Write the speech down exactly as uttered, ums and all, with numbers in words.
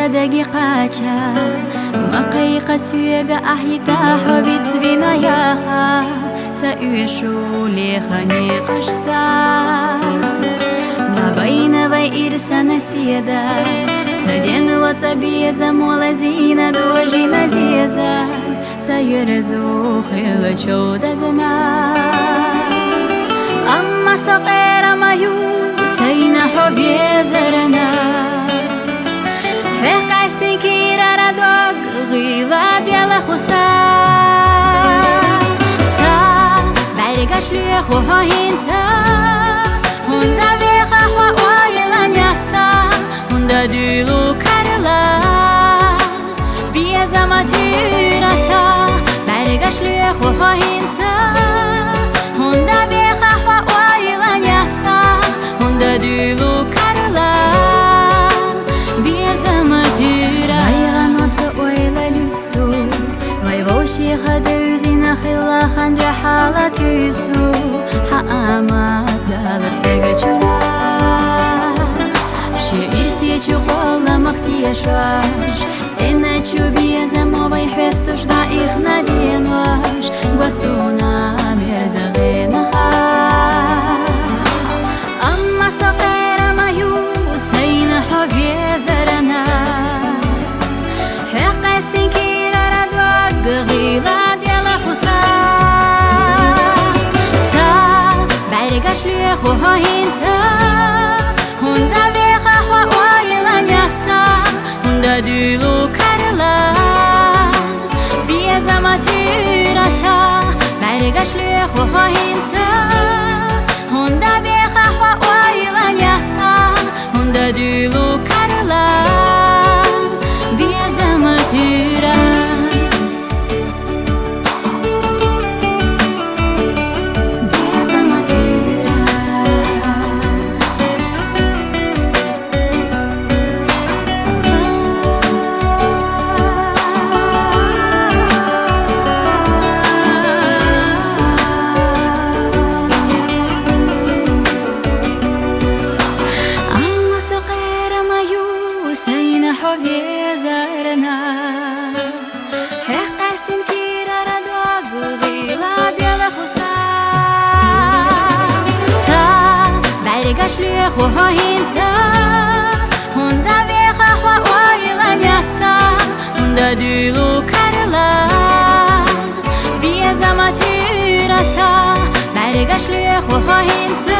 دقي قاچا مقي قسيغا أحيتا حبيت بنا ياها تأيشو لخني قشسا ما بين بيرسا نسيدا تدين وتبيزا مولزينا دوجينا زيزا تيرزو خيل چودقنا أما سقير ما يوسينا حبيزرنا Verkaisten kirara dog Gila dela khusa Sa Berga shlue khoha hinsa Hunda veha hwa oila nyasa Hunda dilu karla Bieza matura sa Berga shlue khoha hinsa Hunda veha hwa oila nyasa Hunda dilu karla شيخ دوزينا خلا خنجة حالة يسو حقامات دالت دقا چورا شعير سيچو قولا مختي شواش سينا چو بيزا موباي حستوش دائخ ندين واش قوسونا مرزا غينا أما سقير ما يوسينا حبيزرنا حقستين كيرا ردوك غيلا ديالا خسا سا برگا شلوه خوها هنسا هندا ويخا خوا ويلا نياسا هندا ديلو كارلا بيزا ما تيراسا برگا شلوه خوها هنسا هندا ويخا خوا ويلا نياسا هندا ديلو كارلا بيزا ما تيراسا حبيزرنا حقستين كيرا ردوغ غيلا ديالا خسا سا برگا شلوه خوها هنسا هندا ويخا خوا ويلا نياسا هندا ديلو كارلا بيزا ما تيراسا برگا شلوه خوها هنسا